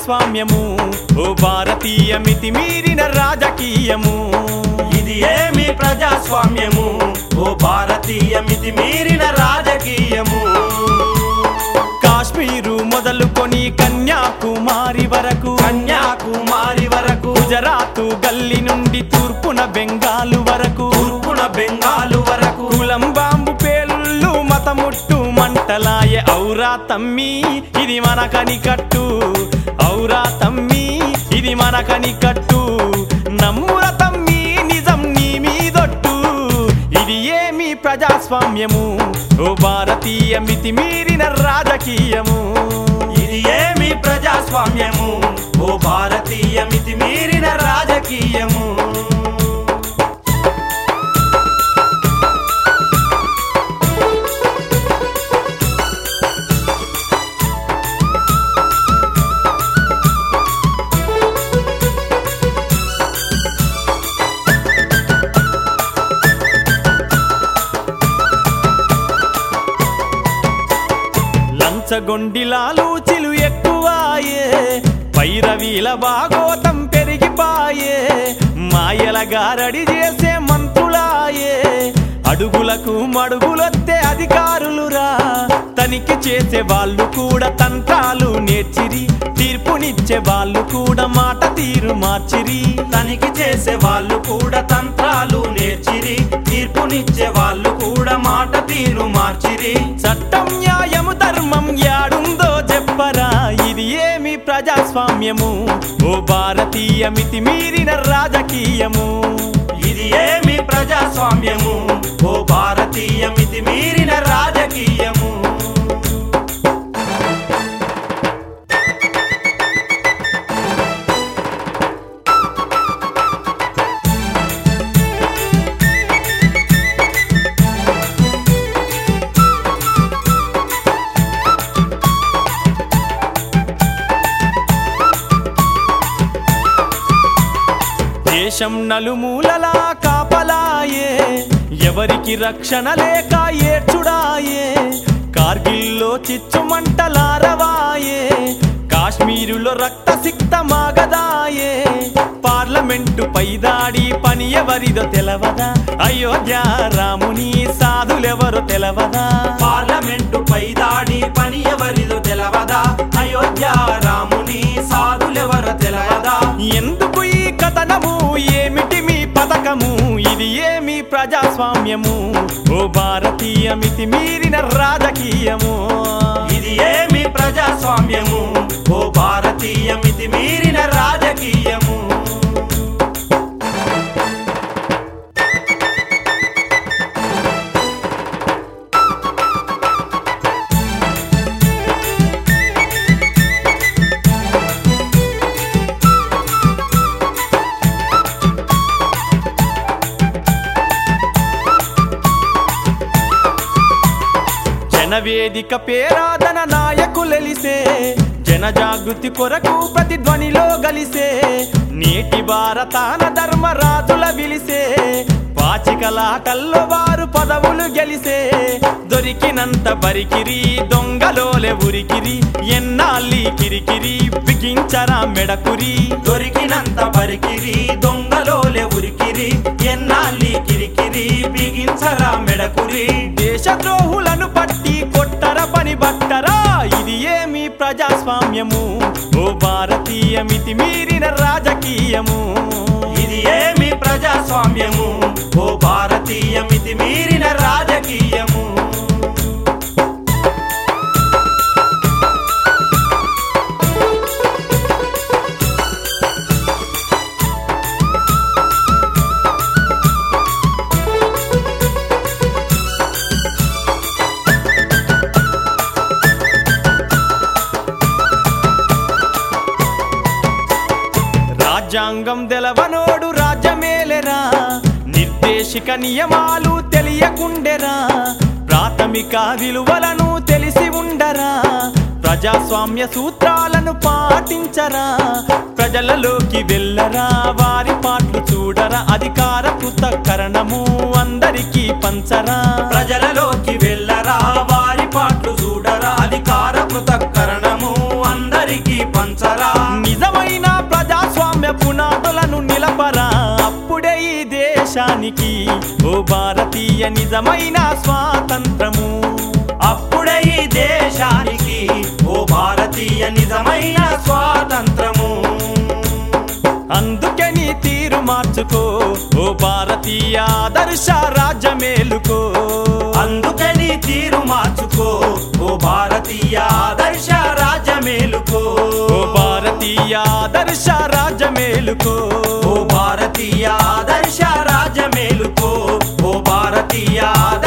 ప్రజాస్వామ్యము ఓ భారతీయ మితిమీరిన రాజకీయము ఇది ఏమి ప్రజాస్వామ్యము ఓ భారతీయ మితిమీరిన రాజకీయము కాశ్మీరు మొదలుకొని కన్యాకుమారి వరకు గుజరాతు గల్లీ నుండి తూర్పున బెంగాలు వరకు కులం బాంబు పేలుళ్ళు మతముట్టు మంటలాయే ఔరా తమ్మి ఇది మన కనికట్టు ఔరా తమ్మి ఇది మన కనికట్టు నమ్ముర తమ్మి నిజం నీ మీదొట్టు ఇది ఏమి ప్రజాస్వామ్యము ఓ భారతీయ మితిమీరిన రాజకీయము ఇది ఏమి ప్రజాస్వామ్యము ఓ భారతీయ మితిమీరిన రాజకీయము లంచగొండిలాలూచిలు ఎక్కువాయే పైరవీల భాగోతం పెరిగిపాయే మాయల గారడి చేసే మంత్రులాయే అడుగులకు మడుగులొత్తే అధికారులురా తనిఖీ చేసే వాళ్ళు కూడా తంత్రాలు నేర్చిరి తీర్పునిచ్చే వాళ్ళు కూడా మాట తీరు మార్చిరి తనిఖీ చేసే వాళ్ళు కూడా తంత్రాలు నేర్చిరి తీర్పునిచ్చే వాళ్ళు కూడా మాట తీరు మార్చిరి చట్టం న్యాయము ధర్మం యాడుందో చెప్పరా ఇది ఏమి ప్రజాస్వామ్యము ఓ భారతీయ మితిమీరిన రాజకీయము ఇది ఏమి ప్రజాస్వామ్యము ఓ భారతీయ మితిమీరిన రాజకీయము దేశం నలుమూలలా కాపలాయే ఎవరికి రక్షణ లేక ఏడ్చుడాయే కార్గిల్లో చిచ్చుమంటలారవాయే కాశ్మీరులో రక్తసిక్త మాగదాయే పార్లమెంటు పై దాడి పని ఎవరిదో తెలవదా అయోధ్య రాముని సాధులెవరో తెలవదా పార్లమెంటు పై దాడి పని ఎవరిదో తెలవదా అయోధ్య రాముని సాధులెవరో తెలవదా ఎందుకు ఈ కథనము ఏమిటి మీ పథకము ఇది ఏమి ప్రజాస్వామ్యము ఓ భారతీయ మితిమీరిన రాజకీయము ఇది ఏమి ప్రజాస్వామ్యము ఓ భారతీయ మితిమీరిన రాజకీయము జనవేదిక పేరాదన నాయకులెలిసే జనజాగృతి కొరకు ప్రతిధ్వనిలో గలిసే నేటి భారతాన ధర్మరాజుల విలిసే పాచికలాటల్లో వారు పదవులు గెలిసే దొరికినంత బరికిరి దొంగలోలే ఉరికిరి ఎన్నాళ్ళీ కిరికిరి బిగించరా మెడకురి దొరికినంత బరికిరి దొంగలోలే ఉరికిరి ఎన్నాళ్ళీ కిరికిరి బిగించరా మెడకురి దేశద్రోహులను పట్టి కొట్టర పని బట్టరా ఇది ఏమి ప్రజాస్వామ్యము ఓ భారతీయ మితిమీరిన రాజకీయము ఇది ఏమి ప్రజాస్వామ్యము ఓ భారతీయ మితిమీరిన రాజకీయము రాజ్యాంగం తెలవనోడు రాజ్యమేలెరా నిర్దేశిక నియమాలు తెలియకుండెరా ప్రాథమిక విలువలను తెలిసి ఉండరా ప్రజాస్వామ్య సూత్రాలను పాటించరా ప్రజలలోకి వెళ్ళరా వారి పాటలు చూడరా అధికార కృతకరణము అందరికీ పంచరా ప్రజలలోకి వెళ్ళరా వారి పాటలు చూడరా అధికార కృతకరణము అందరికీ పంచరా దేశానికి ఓ భారతీయ నిజమైన స్వాతంత్రము. అప్పుడే ఈ దేశానికి ఓ భారతీయ నిజమైన స్వాతంత్రము. అందుకే నీ తీరు మార్చుకో ఓ భారతీయ ఆదర్శ రాజ్య మేలుకో. అందుకే నీ తీరు మార్చుకో ఓ భారతీయ ఆదర్శ రాజ్య మేలుకో. ఓ భారతీయ ఆదర్శ రాజ్య మేలుకో. ఓ భారతీయ ఆదర్శ రాజ్య మేలుకో. ఓ భారతీయ